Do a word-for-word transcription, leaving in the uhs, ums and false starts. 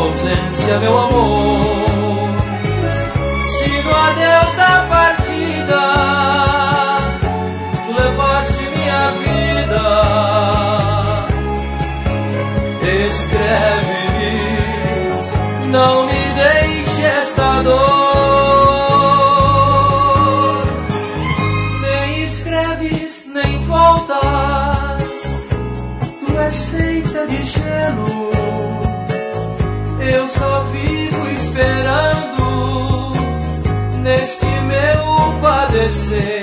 ausência, meu amor. Se no adeus da partida tu levaste minha vida, escreve-me, não me deixe esta dor. Nem escreves, nem voltas, tu és feita de gelo. Eu só vivo esperando neste meu padecer.